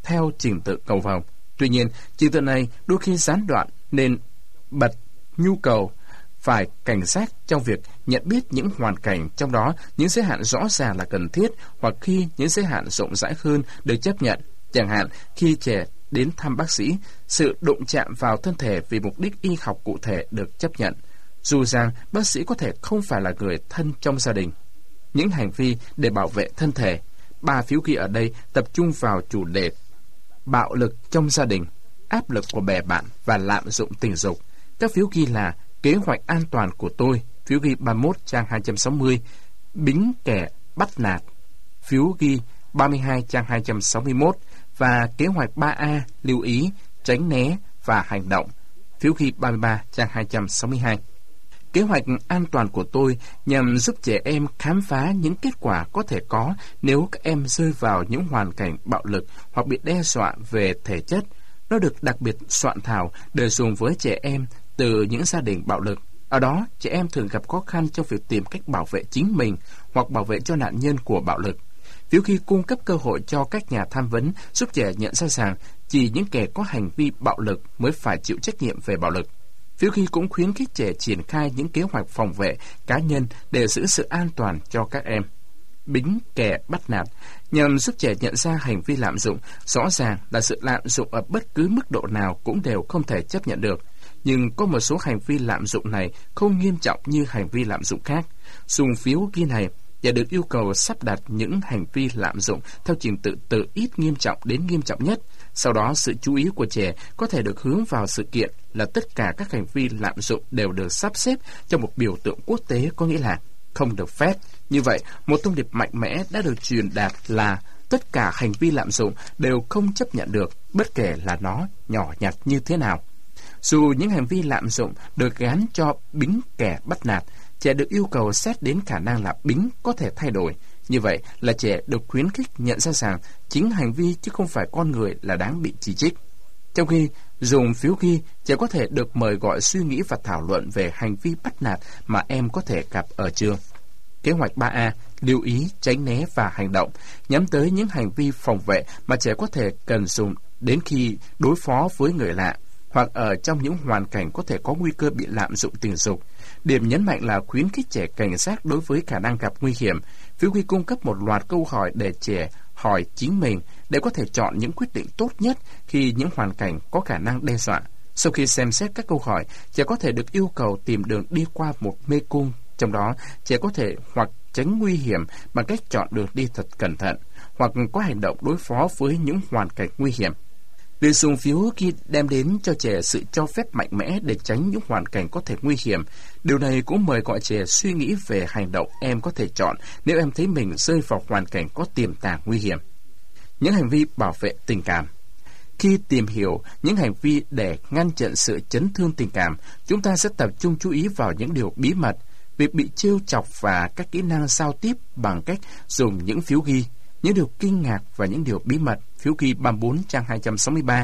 theo trình tự cầu vồng. Tuy nhiên, trình tự này đôi khi gián đoạn nên bật nhu cầu phải cảnh giác trong việc nhận biết những hoàn cảnh trong đó những giới hạn rõ ràng là cần thiết, hoặc khi những giới hạn rộng rãi hơn được chấp nhận. Chẳng hạn, khi trẻ đến thăm bác sĩ, sự đụng chạm vào thân thể vì mục đích y học cụ thể được chấp nhận, dù rằng bác sĩ có thể không phải là người thân trong gia đình. Những hành vi để bảo vệ thân thể. Ba phiếu ghi ở đây tập trung vào chủ đề bạo lực trong gia đình, áp lực của bè bạn và lạm dụng tình dục. Các phiếu ghi là kế hoạch an toàn của tôi, phiếu ghi ba mươi mốt trang hai trăm sáu mươi, bính kẻ bắt nạt, phiếu ghi ba mươi hai trang hai trăm sáu mươi mốt, và kế hoạch ba A, lưu ý, tránh né và hành động, phiếu ghi ba mươi ba trang hai trăm sáu mươi hai. Kế hoạch an toàn của tôi nhằm giúp trẻ em khám phá những kết quả có thể có nếu các em rơi vào những hoàn cảnh bạo lực hoặc bị đe dọa về thể chất. Nó được đặc biệt soạn thảo để dùng với trẻ em từ những gia đình bạo lực. Ở đó, trẻ em thường gặp khó khăn trong việc tìm cách bảo vệ chính mình hoặc bảo vệ cho nạn nhân của bạo lực. Phiếu ghi cung cấp cơ hội cho các nhà tham vấn giúp trẻ nhận ra rằng chỉ những kẻ có hành vi bạo lực mới phải chịu trách nhiệm về bạo lực. Phiếu ghi cũng khuyến khích trẻ triển khai những kế hoạch phòng vệ cá nhân để giữ sự an toàn cho các em. Bính kẻ bắt nạt nhằm giúp trẻ nhận ra hành vi lạm dụng rõ ràng là sự lạm dụng ở bất cứ mức độ nào cũng đều không thể chấp nhận được. Nhưng có một số hành vi lạm dụng này không nghiêm trọng như hành vi lạm dụng khác. Dùng phiếu ghi này, trẻ được yêu cầu sắp đặt những hành vi lạm dụng theo trình tự từ ít nghiêm trọng đến nghiêm trọng nhất. Sau đó, sự chú ý của trẻ có thể được hướng vào sự kiện là tất cả các hành vi lạm dụng đều được sắp xếp trong một biểu tượng quốc tế, có nghĩa là không được phép. Như vậy, một thông điệp mạnh mẽ đã được truyền đạt là tất cả hành vi lạm dụng đều không chấp nhận được, bất kể là nó nhỏ nhặt như thế nào. Dù những hành vi lạm dụng được gán cho bính kẻ bắt nạt, trẻ được yêu cầu xét đến khả năng là bính có thể thay đổi. Như vậy là trẻ được khuyến khích nhận ra rằng chính hành vi chứ không phải con người là đáng bị chỉ trích. Trong khi dùng phiếu ghi, trẻ có thể được mời gọi suy nghĩ và thảo luận về hành vi bắt nạt mà em có thể gặp ở trường. Kế hoạch ba A, lưu ý, tránh né và hành động, nhắm tới những hành vi phòng vệ mà trẻ có thể cần dùng đến khi đối phó với người lạ, hoặc ở trong những hoàn cảnh có thể có nguy cơ bị lạm dụng tình dục. Điểm nhấn mạnh là khuyến khích trẻ cảnh giác đối với khả năng gặp nguy hiểm. Phiếu ghi cung cấp một loạt câu hỏi để trẻ hỏi chính mình để có thể chọn những quyết định tốt nhất khi những hoàn cảnh có khả năng đe dọa. Sau khi xem xét các câu hỏi, trẻ có thể được yêu cầu tìm đường đi qua một mê cung. Trong đó, trẻ có thể hoặc tránh nguy hiểm bằng cách chọn đường đi thật cẩn thận, hoặc có hành động đối phó với những hoàn cảnh nguy hiểm. Việc dùng phiếu ghi đem đến cho trẻ sự cho phép mạnh mẽ để tránh những hoàn cảnh có thể nguy hiểm. Điều này cũng mời gọi trẻ suy nghĩ về hành động em có thể chọn nếu em thấy mình rơi vào hoàn cảnh có tiềm tàng nguy hiểm. Những hành vi bảo vệ tình cảm. Khi tìm hiểu những hành vi để ngăn chặn sự chấn thương tình cảm, chúng ta sẽ tập trung chú ý vào những điều bí mật, việc bị trêu chọc và các kỹ năng giao tiếp bằng cách dùng những phiếu ghi, những điều kinh ngạc và những điều bí mật, phiếu ghi ba mươi bốn trang hai trăm sáu mươi ba,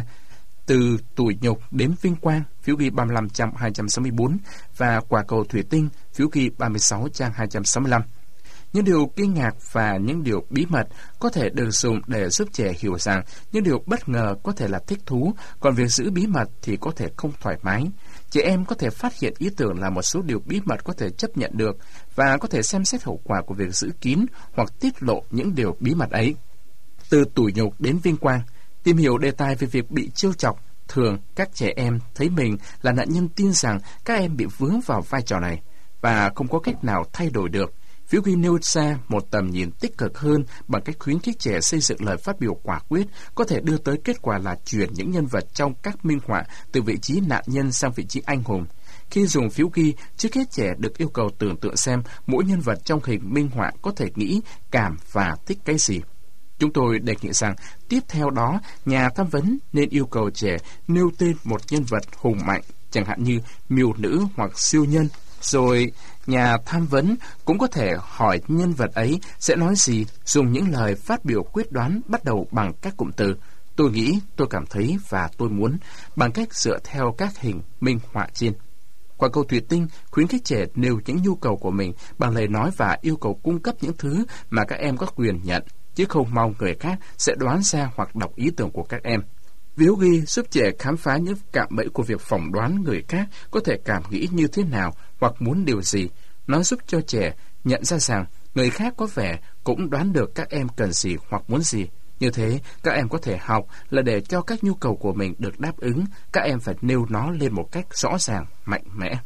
từ tủi nhục đến vinh quang, phiếu ghi ba mươi lăm trang hai trăm sáu mươi bốn, và quả cầu thủy tinh, phiếu ghi ba mươi sáu trang hai trăm sáu mươi lăm. Những điều kinh ngạc và những điều bí mật có thể được dùng để giúp trẻ hiểu rằng những điều bất ngờ có thể là thích thú, còn việc giữ bí mật thì có thể không thoải mái. Trẻ em có thể phát hiện ý tưởng là một số điều bí mật có thể chấp nhận được và có thể xem xét hậu quả của việc giữ kín hoặc tiết lộ những điều bí mật ấy. Từ tủi nhục đến vinh quang, tìm hiểu đề tài về việc bị trêu chọc. Thường, các trẻ em thấy mình là nạn nhân tin rằng các em bị vướng vào vai trò này và không có cách nào thay đổi được. Phiếu ghi nêu ra một tầm nhìn tích cực hơn bằng cách khuyến khích trẻ xây dựng lời phát biểu quả quyết, có thể đưa tới kết quả là chuyển những nhân vật trong các minh họa từ vị trí nạn nhân sang vị trí anh hùng. Khi dùng phiếu ghi, trước hết trẻ được yêu cầu tưởng tượng xem mỗi nhân vật trong hình minh họa có thể nghĩ, cảm và thích cái gì. Chúng tôi đề nghị rằng tiếp theo đó, nhà tham vấn nên yêu cầu trẻ nêu tên một nhân vật hùng mạnh, chẳng hạn như miêu nữ hoặc siêu nhân. Rồi nhà tham vấn cũng có thể hỏi nhân vật ấy sẽ nói gì, dùng những lời phát biểu quyết đoán bắt đầu bằng các cụm từ tôi nghĩ, tôi cảm thấy và tôi muốn, bằng cách dựa theo các hình minh họa trên. Quả cầu thủy tinh khuyến khích trẻ nêu những nhu cầu của mình bằng lời nói và yêu cầu cung cấp những thứ mà các em có quyền nhận. chứ không mong người khác sẽ đoán ra hoặc đọc ý tưởng của các em. Viếu ghi giúp trẻ khám phá những cạm bẫy của việc phỏng đoán người khác có thể cảm nghĩ như thế nào hoặc muốn điều gì. Nó giúp cho trẻ nhận ra rằng người khác có vẻ cũng đoán được các em cần gì hoặc muốn gì. Như thế, các em có thể học là để cho các nhu cầu của mình được đáp ứng, các em phải nêu nó lên một cách rõ ràng, mạnh mẽ.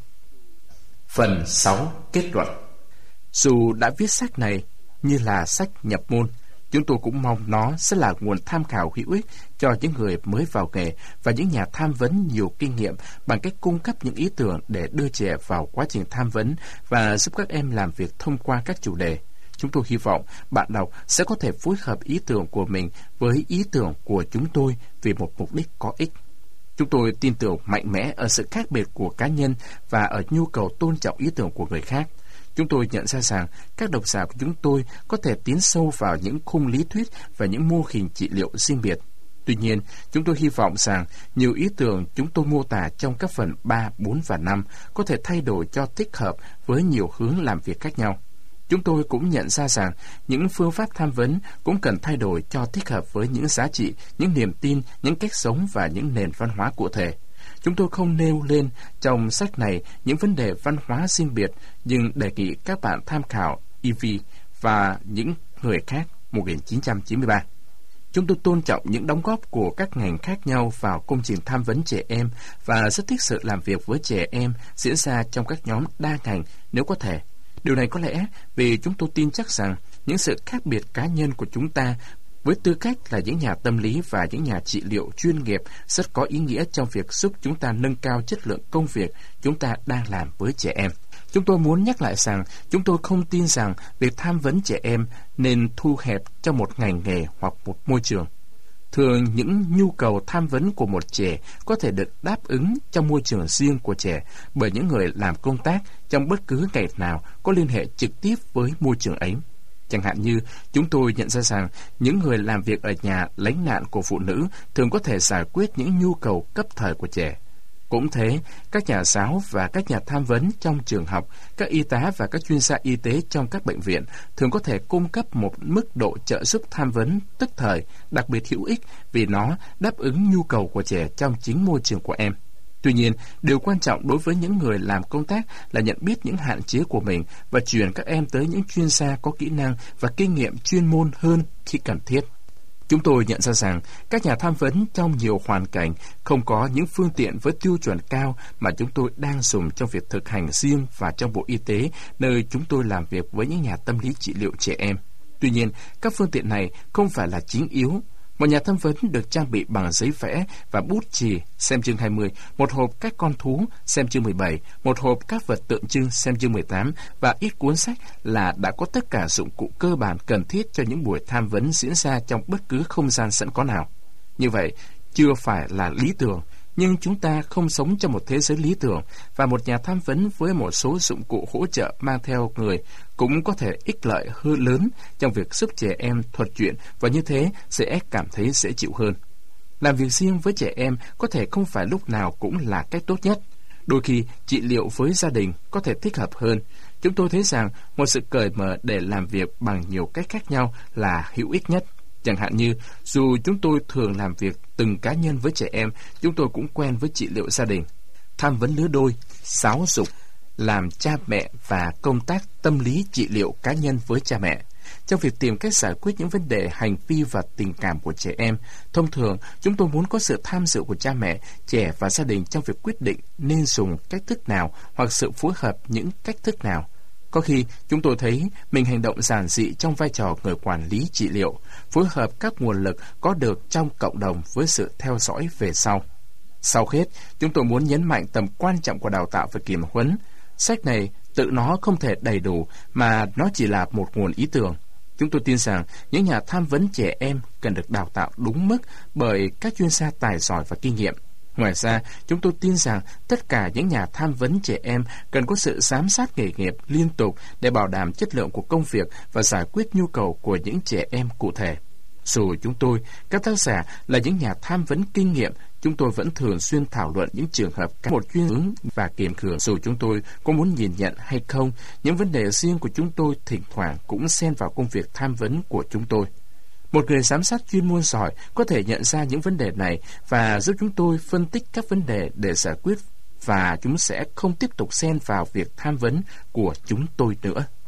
Phần sáu. Kết luận. Dù đã viết sách này như là sách nhập môn, chúng tôi cũng mong nó sẽ là nguồn tham khảo hữu ích cho những người mới vào nghề và những nhà tham vấn nhiều kinh nghiệm bằng cách cung cấp những ý tưởng để đưa trẻ vào quá trình tham vấn và giúp các em làm việc thông qua các chủ đề. Chúng tôi hy vọng bạn đọc sẽ có thể phối hợp ý tưởng của mình với ý tưởng của chúng tôi vì một mục đích có ích. Chúng tôi tin tưởng mạnh mẽ ở sự khác biệt của cá nhân và ở nhu cầu tôn trọng ý tưởng của người khác. Chúng tôi nhận ra rằng các độc giả của chúng tôi có thể tiến sâu vào những khung lý thuyết và những mô hình trị liệu riêng biệt. Tuy nhiên, chúng tôi hy vọng rằng nhiều ý tưởng chúng tôi mô tả trong các phần ba, bốn và năm có thể thay đổi cho thích hợp với nhiều hướng làm việc khác nhau. Chúng tôi cũng nhận ra rằng những phương pháp tham vấn cũng cần thay đổi cho thích hợp với những giá trị, những niềm tin, những cách sống và những nền văn hóa cụ thể. Chúng tôi không nêu lên trong sách này những vấn đề văn hóa riêng biệt, nhưng đề nghị các bạn tham khảo e vê và những người khác một nghìn chín trăm chín mươi ba. Chúng tôi tôn trọng những đóng góp của các ngành khác nhau vào công trình tham vấn trẻ em và rất thích sự làm việc với trẻ em diễn ra trong các nhóm đa ngành nếu có thể. Điều này có lẽ vì chúng tôi tin chắc rằng những sự khác biệt cá nhân của chúng ta với tư cách là những nhà tâm lý và những nhà trị liệu chuyên nghiệp rất có ý nghĩa trong việc giúp chúng ta nâng cao chất lượng công việc chúng ta đang làm với trẻ em. Chúng tôi muốn nhắc lại rằng chúng tôi không tin rằng việc tham vấn trẻ em nên thu hẹp trong một ngành nghề hoặc một môi trường. Thường những nhu cầu tham vấn của một trẻ có thể được đáp ứng trong môi trường riêng của trẻ bởi những người làm công tác trong bất cứ ngành nào có liên hệ trực tiếp với môi trường ấy. Chẳng hạn như chúng tôi nhận ra rằng những người làm việc ở nhà lánh nạn của phụ nữ thường có thể giải quyết những nhu cầu cấp thời của trẻ. Cũng thế, các nhà giáo và các nhà tham vấn trong trường học, các y tá và các chuyên gia y tế trong các bệnh viện thường có thể cung cấp một mức độ trợ giúp tham vấn tức thời, đặc biệt hữu ích vì nó đáp ứng nhu cầu của trẻ trong chính môi trường của em. Tuy nhiên, điều quan trọng đối với những người làm công tác là nhận biết những hạn chế của mình và chuyển các em tới những chuyên gia có kỹ năng và kinh nghiệm chuyên môn hơn khi cần thiết. Chúng tôi nhận ra rằng các nhà tham vấn trong nhiều hoàn cảnh không có những phương tiện với tiêu chuẩn cao mà chúng tôi đang dùng trong việc thực hành riêng và trong Bộ Y tế, nơi chúng tôi làm việc với những nhà tâm lý trị liệu trẻ em. Tuy nhiên, các phương tiện này không phải là chính yếu. Một nhà tham vấn được trang bị bằng giấy vẽ và bút chì xem chương hai mươi, một hộp các con thú xem chương mười bảy, một hộp các vật tượng trưng xem chương mười tám và ít cuốn sách là đã có tất cả dụng cụ cơ bản cần thiết cho những buổi tham vấn diễn ra trong bất cứ không gian sẵn có nào. Như vậy, chưa phải là lý tưởng, nhưng chúng ta không sống trong một thế giới lý tưởng và một nhà tham vấn với một số dụng cụ hỗ trợ mang theo người cũng có thể ích lợi hơn lớn trong việc giúp trẻ em thuật chuyện và như thế sẽ cảm thấy dễ chịu hơn. Làm việc riêng với trẻ em có thể không phải lúc nào cũng là cách tốt nhất. Đôi khi trị liệu với gia đình có thể thích hợp hơn. Chúng tôi thấy rằng một sự cởi mở để làm việc bằng nhiều cách khác nhau là hữu ích nhất. Chẳng hạn như, dù chúng tôi thường làm việc từng cá nhân với trẻ em, chúng tôi cũng quen với trị liệu gia đình, tham vấn lứa đôi, giáo dục, làm cha mẹ và công tác tâm lý trị liệu cá nhân với cha mẹ. Trong việc tìm cách giải quyết những vấn đề hành vi và tình cảm của trẻ em, thông thường chúng tôi muốn có sự tham dự của cha mẹ, trẻ và gia đình trong việc quyết định nên dùng cách thức nào hoặc sự phối hợp những cách thức nào. Có khi chúng tôi thấy mình hành động giản dị trong vai trò người quản lý trị liệu, phối hợp các nguồn lực có được trong cộng đồng với sự theo dõi về sau. Sau hết, chúng tôi muốn nhấn mạnh tầm quan trọng của đào tạo và kiểm huấn. Sách này tự nó không thể đầy đủ mà nó chỉ là một nguồn ý tưởng. Chúng tôi tin rằng những nhà tham vấn trẻ em cần được đào tạo đúng mức bởi các chuyên gia tài giỏi và kinh nghiệm. Ngoài ra, chúng tôi tin rằng tất cả những nhà tham vấn trẻ em cần có sự giám sát nghề nghiệp liên tục để bảo đảm chất lượng của công việc và giải quyết nhu cầu của những trẻ em cụ thể. Dù chúng tôi, các tác giả là những nhà tham vấn kinh nghiệm, chúng tôi vẫn thường xuyên thảo luận những trường hợp các một chuyên hướng và kiềm khường. Dù chúng tôi có muốn nhìn nhận hay không, những vấn đề riêng của chúng tôi thỉnh thoảng cũng xen vào công việc tham vấn của chúng tôi. Một người giám sát chuyên môn giỏi có thể nhận ra những vấn đề này và giúp chúng tôi phân tích các vấn đề để giải quyết, và chúng sẽ không tiếp tục xen vào việc tham vấn của chúng tôi nữa.